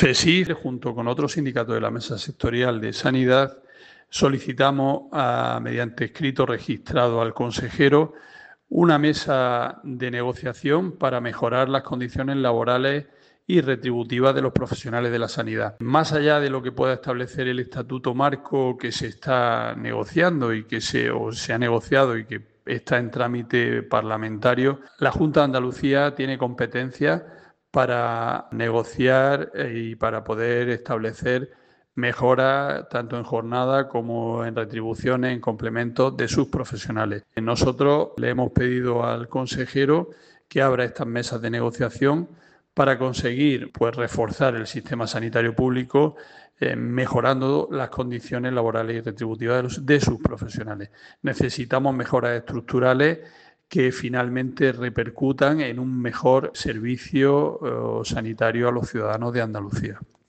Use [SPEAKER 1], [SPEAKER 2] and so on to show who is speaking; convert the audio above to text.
[SPEAKER 1] CESIF, junto con otros sindicatos de la Mesa Sectorial de Sanidad, solicitamos, mediante escrito registrado al consejero, una mesa de negociación para mejorar las condiciones laborales y retributivas de los profesionales de la sanidad. Más allá de lo que pueda establecer el estatuto marco que se está negociando y que se ha negociado y que está en trámite parlamentario, la Junta de Andalucía tiene competencia para negociar y para poder establecer mejoras tanto en jornada como en retribuciones, en complementos de sus profesionales. Nosotros le hemos pedido al consejero que abra estas mesas de negociación para conseguir reforzar el sistema sanitario público, mejorando las condiciones laborales y retributivas de sus profesionales. Necesitamos mejoras estructurales que finalmente repercutan en un mejor servicio sanitario a los ciudadanos de Andalucía.